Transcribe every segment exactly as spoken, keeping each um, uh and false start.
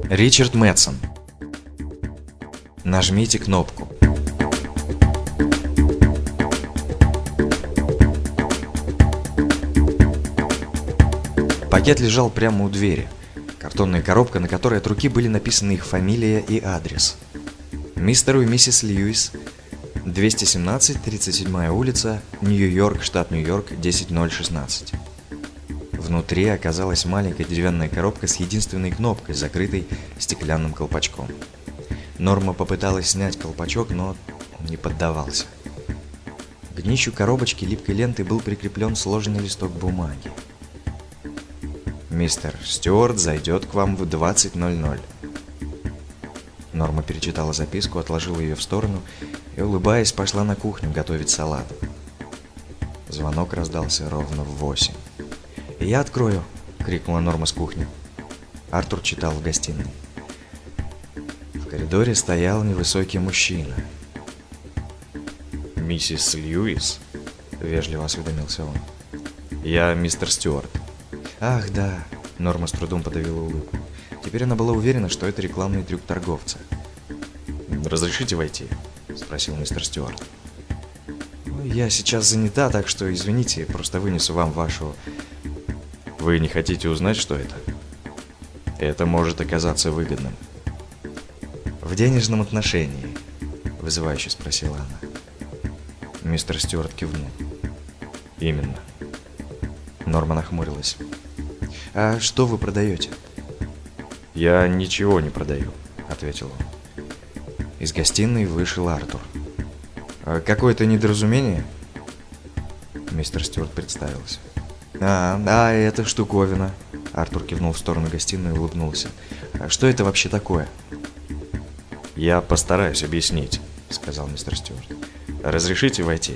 Ричард Мэтсон. Нажмите кнопку. Пакет лежал прямо у двери. Картонная коробка, на которой от руки были написаны их фамилия и адрес. Мистеру и миссис Льюис, двести семнадцать, тридцать седьмая улица, Нью-Йорк, штат Нью-Йорк, десять ноль шестнадцать. Внутри оказалась маленькая деревянная коробка с единственной кнопкой, закрытой стеклянным колпачком. Норма попыталась снять колпачок, но не поддавался. К днищу коробочки липкой лентой был прикреплен сложенный листок бумаги. «Мистер Стюарт зайдет к вам в двадцать ноль ноль». Норма перечитала записку, отложила ее в сторону и, улыбаясь, пошла на кухню готовить салат. Звонок раздался ровно в восемь. «Я открою!» — крикнула Норма с кухни. Артур читал в гостиной. В коридоре стоял невысокий мужчина. «Миссис Льюис?» — вежливо осведомился он. «Я мистер Стюарт». «Ах, да!» — Норма с трудом подавила улыбку. Теперь она была уверена, что это рекламный трюк торговца. «Разрешите войти?» — спросил мистер Стюарт. «Я сейчас занята, так что извините, просто вынесу вам вашу...» «Вы не хотите узнать, что это?» «Это может оказаться выгодным». «В денежном отношении?» — вызывающе спросила она. Мистер Стюарт кивнул. «Именно». Норма нахмурилась. «А что вы продаете?» «Я ничего не продаю», — ответил он. Из гостиной вышел Артур. «А какое-то недоразумение?» Мистер Стюарт представился. «А, а это штуковина». Артур кивнул в сторону гостиной и улыбнулся. «А что это вообще такое?» «Я постараюсь объяснить», — сказал мистер Стюарт. «Разрешите войти?»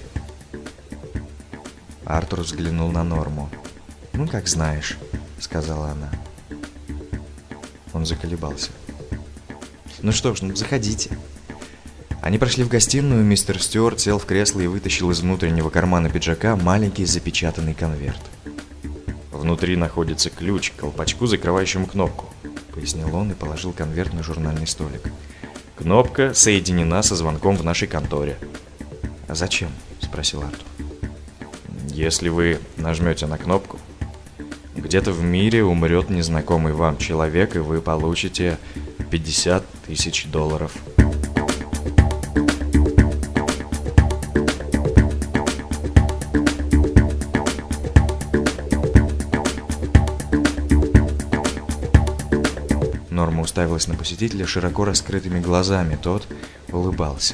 Артур взглянул на Норму. «Ну, как знаешь», — сказала она. Он заколебался. «Ну что ж, ну заходите». Они прошли в гостиную, мистер Стюарт сел в кресло и вытащил из внутреннего кармана пиджака маленький запечатанный конверт. «Внутри находится ключ к колпачку, закрывающему кнопку», — пояснил он и положил конверт на журнальный столик. «Кнопка соединена со звонком в нашей конторе». «А зачем?» — спросил Артур. «Если вы нажмете на кнопку, где-то в мире умрет незнакомый вам человек, и вы получите пятьдесят тысяч долларов». Норма уставилась на посетителя широко раскрытыми глазами. Тот улыбался.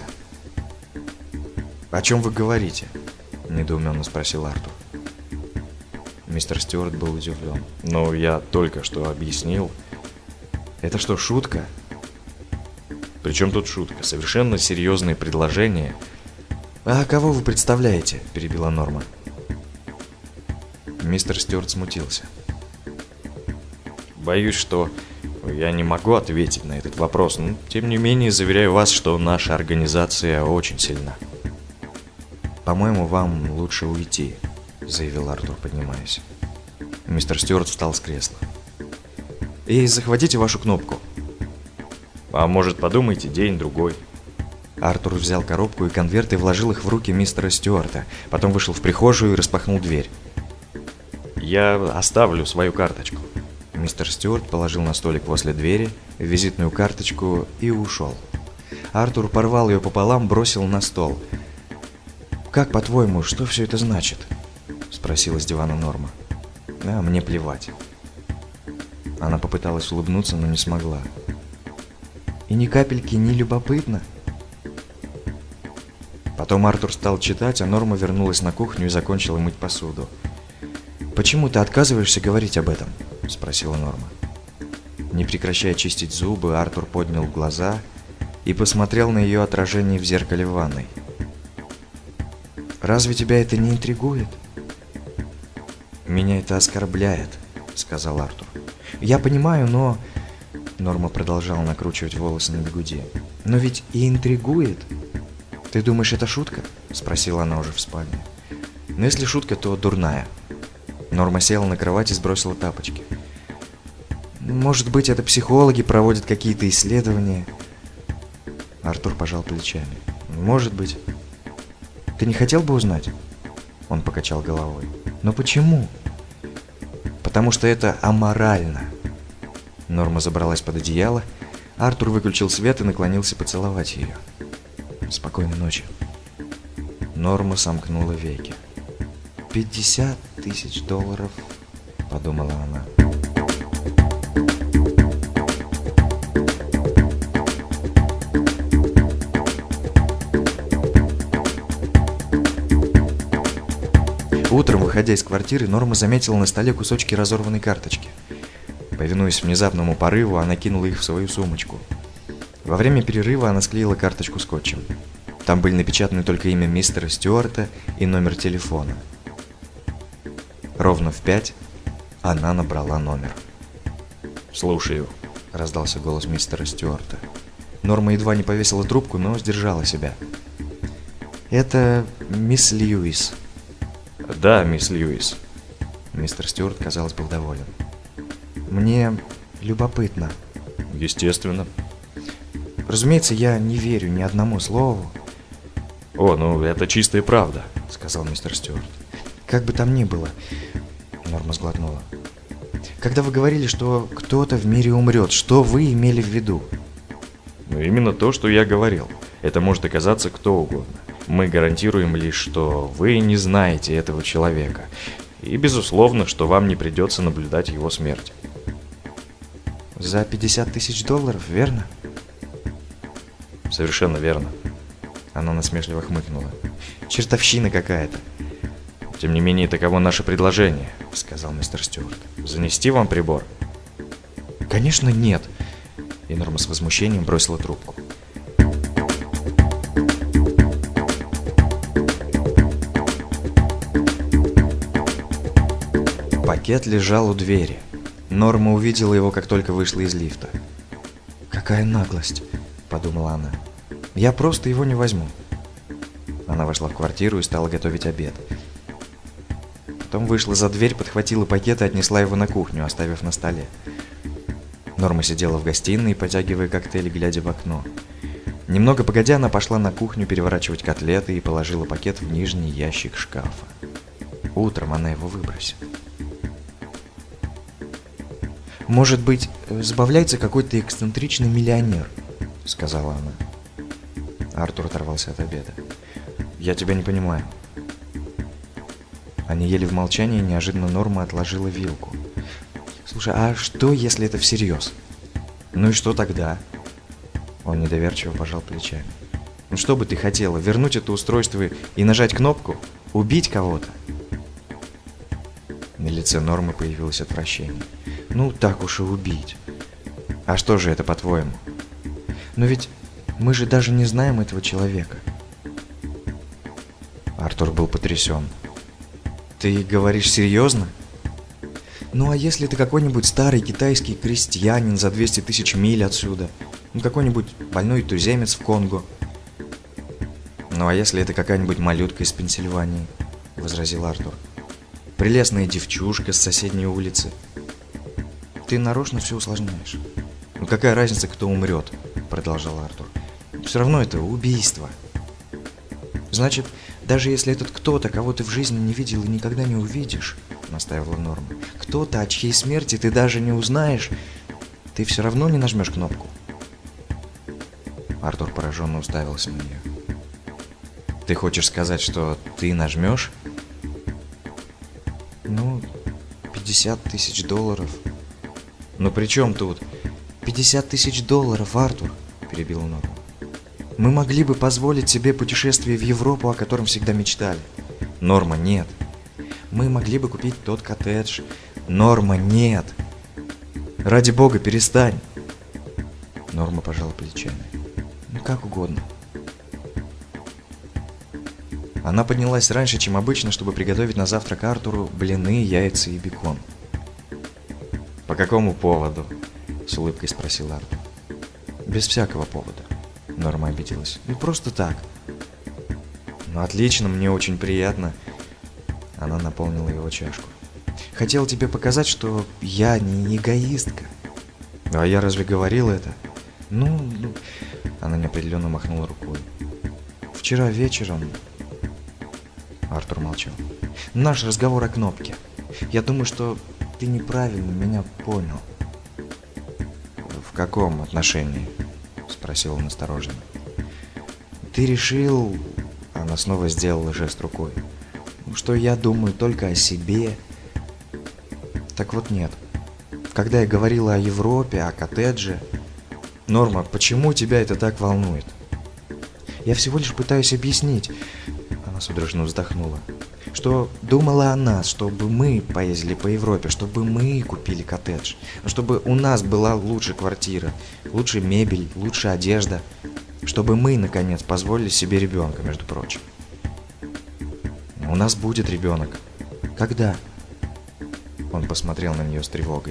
«О чем вы говорите?» – недоуменно спросил Артур. Мистер Стюарт был удивлен. «Ну, я только что объяснил». «Это что, шутка?» «При чем тут шутка? Совершенно серьезные предложения». «А кого вы представляете?» – перебила Норма. Мистер Стюарт смутился. «Боюсь, что я не могу ответить на этот вопрос, но тем не менее заверяю вас, что наша организация очень сильна». «По-моему, вам лучше уйти», — заявил Артур, поднимаясь. Мистер Стюарт встал с кресла. «И захватите вашу кнопку». «А может, подумайте, день-другой». Артур взял коробку и конверт и вложил их в руки мистера Стюарта, потом вышел в прихожую и распахнул дверь. «Я оставлю свою карточку». Мистер Стюарт положил на столик возле двери визитную карточку и ушел. Артур порвал ее пополам, бросил на стол. «Как, по-твоему, что все это значит?» — спросила с дивана Норма. «А, мне плевать». Она попыталась улыбнуться, но не смогла. «И ни капельки не любопытно?» Потом Артур стал читать, а Норма вернулась на кухню и закончила мыть посуду. «Почему ты отказываешься говорить об этом?» — спросила Норма. Не прекращая чистить зубы, Артур поднял глаза и посмотрел на ее отражение в зеркале в ванной. «Разве тебя это не интригует?» «Меня это оскорбляет», — сказал Артур. «Я понимаю, но...» Норма продолжала накручивать волосы на бигуди. «Но ведь и интригует. Ты думаешь, это шутка?» — спросила она уже в спальне. «Но если шутка, то дурная». Норма села на кровать и сбросила тапочки. Может быть, это психологи проводят какие-то исследования. Артур пожал плечами. Может быть. Ты не хотел бы узнать? Он покачал головой. Но почему? Потому что это аморально. Норма забралась под одеяло. Артур выключил свет и наклонился поцеловать ее. Спокойной ночи. Норма сомкнула веки. «Пятьдесят тысяч долларов», — подумала она. Утром, выходя из квартиры, Норма заметила на столе кусочки разорванной карточки. Повинуясь внезапному порыву, она кинула их в свою сумочку. Во время перерыва она склеила карточку скотчем. Там были напечатаны только имя мистера Стюарта и номер телефона. Ровно в пять она набрала номер. «Слушаю», — раздался голос мистера Стюарта. Норма едва не повесила трубку, но сдержала себя. «Это мисс Льюис». «Да, мисс Льюис». Мистер Стюарт, казалось, был доволен. «Мне любопытно». «Естественно». «Разумеется, я не верю ни одному слову». «О, ну это чистая правда», — сказал мистер Стюарт. «Как бы там ни было», — Норма сглотнула. «Когда вы говорили, что кто-то в мире умрет, что вы имели в виду?» «Ну именно то, что я говорил. Это может оказаться кто угодно. Мы гарантируем лишь, что вы не знаете этого человека. И, безусловно, что вам не придется наблюдать его смерть». «За пятьдесят тысяч долларов, верно?» «Совершенно верно». Она насмешливо хмыкнула. «Чертовщина какая-то». «Тем не менее, таково наше предложение», — сказал мистер Стюарт. «Занести вам прибор?» «Конечно, нет». И Норма с возмущением бросила трубку. Пакет лежал у двери. Норма увидела его, как только вышла из лифта. «Какая наглость», — подумала она. «Я просто его не возьму». Она вошла в квартиру и стала готовить обед. Потом вышла за дверь, подхватила пакет и отнесла его на кухню, оставив на столе. Норма сидела в гостиной, потягивая коктейль, глядя в окно. Немного погодя, она пошла на кухню переворачивать котлеты и положила пакет в нижний ящик шкафа. Утром она его выбросит. «Может быть, забавляется какой-то эксцентричный миллионер», — сказала она. Артур оторвался от обеда. «Я тебя не понимаю». Они ели в молчании, и неожиданно Норма отложила вилку. «Слушай, а что, если это всерьез?» «Ну и что тогда?» Он недоверчиво пожал плечами. «Ну что бы ты хотела, вернуть это устройство и нажать кнопку? Убить кого-то?» На лице Нормы появилось отвращение. «Ну, так уж и убить. А что же это, по-твоему? Но ведь мы же даже не знаем этого человека». Артур был потрясен. «Ты говоришь серьезно? Ну, а если ты какой-нибудь старый китайский крестьянин за двести тысяч миль отсюда? Ну, какой-нибудь больной туземец в Конго?» «Ну, а если это какая-нибудь малютка из Пенсильвании?» — возразил Артур. «Прелестная девчушка с соседней улицы». «Ты нарочно все усложняешь». «Ну какая разница, кто умрет?» — продолжал Артур. «Все равно это убийство». «Значит, даже если этот кто-то, кого ты в жизни не видел и никогда не увидишь», — настаивала Норма, «кто-то, о чьей смерти ты даже не узнаешь, ты все равно не нажмешь кнопку». Артур пораженно уставился на нее. «Ты хочешь сказать, что ты нажмешь?» «Ну, пятьдесят тысяч долларов». «Ну при чем тут?» «пятьдесят тысяч долларов, Артур», — перебила Норма. «Мы могли бы позволить себе путешествие в Европу, о котором всегда мечтали». «Норма, нет». «Мы могли бы купить тот коттедж». «Норма, нет». «Ради бога, перестань». Норма пожала плечами. «Ну, как угодно». Она поднялась раньше, чем обычно, чтобы приготовить на завтрак Артуру блины, яйца и бекон. «По какому поводу?» — с улыбкой спросил Артур. «Без всякого повода», — Норма обиделась. «Ну, просто так». «Ну, отлично, мне очень приятно». Она наполнила его чашку. «Хотела тебе показать, что я не эгоистка». А я разве говорил это? Ну, ну... Она неопределенно махнула рукой. Вчера вечером... Артур молчал. Наш разговор о кнопке. Я думаю, что ты неправильно меня понял. В каком отношении? Спросил он осторожно. Ты решил... Она снова сделала жест рукой. Что я думаю только о себе. Так вот нет. Когда я говорила о Европе, о коттедже... Норма, почему тебя это так волнует? Я всего лишь пытаюсь объяснить... Она судорожно вздохнула. Что думала о нас, чтобы мы поездили по Европе, чтобы мы купили коттедж, чтобы у нас была лучше квартира, лучше мебель, лучше одежда, чтобы мы, наконец, позволили себе ребенка, между прочим. У нас будет ребенок. Когда? Он посмотрел на нее с тревогой.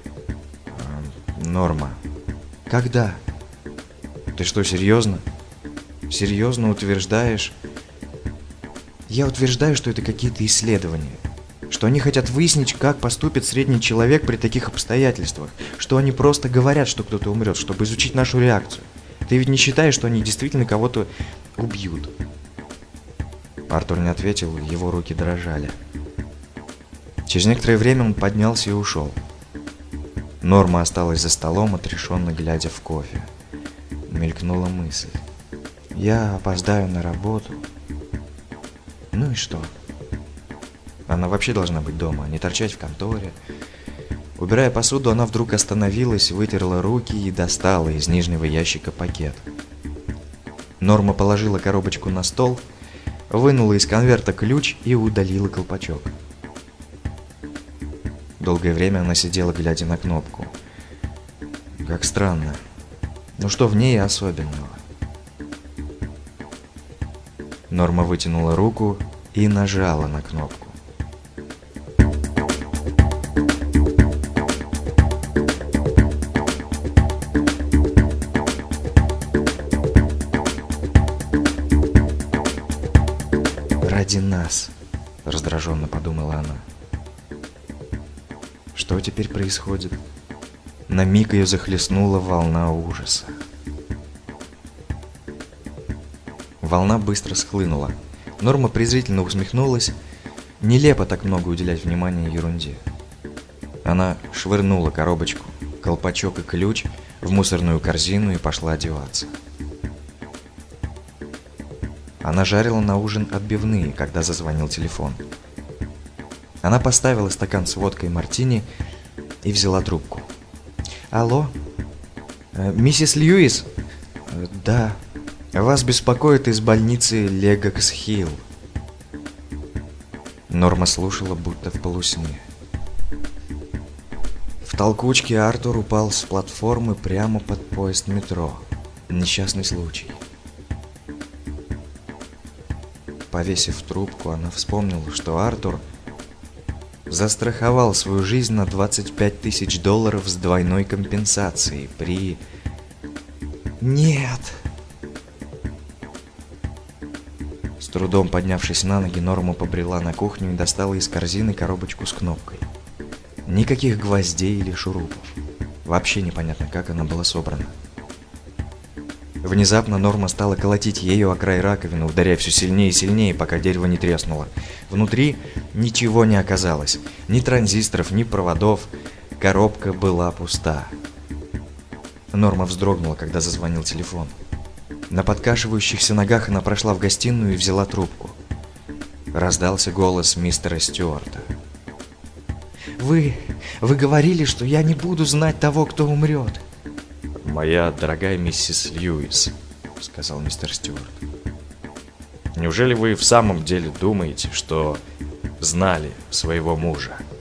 Норма. Когда? Ты что, серьезно? Серьезно утверждаешь? Я утверждаю, что это какие-то исследования. Что они хотят выяснить, как поступит средний человек при таких обстоятельствах. Что они просто говорят, что кто-то умрет, чтобы изучить нашу реакцию. Ты ведь не считаешь, что они действительно кого-то убьют? Артур не ответил, его руки дрожали. Через некоторое время он поднялся и ушел. Норма осталась за столом, отрешенно глядя в кофе. Мелькнула мысль. Я опоздаю на работу. Ну и что? Она вообще должна быть дома, а не торчать в конторе. Убирая посуду, она вдруг остановилась, вытерла руки и достала из нижнего ящика пакет. Норма положила коробочку на стол, вынула из конверта ключ и удалила колпачок. Долгое время она сидела, глядя на кнопку. Как странно. Ну что в ней особенного? Норма вытянула руку и нажала на кнопку. «Ради нас», — раздраженно подумала она. Что теперь происходит? На миг ее захлестнула волна ужаса. Волна быстро схлынула. Норма презрительно усмехнулась. Нелепо так много уделять внимания ерунде. Она швырнула коробочку, колпачок и ключ в мусорную корзину и пошла одеваться. Она жарила на ужин отбивные, когда зазвонил телефон. Она поставила стакан с водкой мартини и взяла трубку. «Алло? Э, миссис Льюис?» э, «Да. Вас беспокоит из больницы Легокс-Хилл». Норма слушала, будто в полусне. В толкучке Артур упал с платформы прямо под поезд метро. Несчастный случай. Повесив трубку, она вспомнила, что Артур застраховал свою жизнь на двадцать пять тысяч долларов с двойной компенсацией при... Нет! С трудом поднявшись на ноги, Норма побрела на кухню и достала из корзины коробочку с кнопкой. Никаких гвоздей или шурупов. Вообще непонятно, как она была собрана. Внезапно Норма стала колотить ею о край раковины, ударяя все сильнее и сильнее, пока дерево не треснуло. Внутри ничего не оказалось. Ни транзисторов, ни проводов. Коробка была пуста. Норма вздрогнула, когда зазвонил телефон. На подкашивающихся ногах она прошла в гостиную и взяла трубку. Раздался голос мистера Стюарта. «Вы... вы говорили, что я не буду знать того, кто умрет». «Моя дорогая миссис Льюис», — сказал мистер Стюарт. «Неужели вы в самом деле думаете, что знали своего мужа?»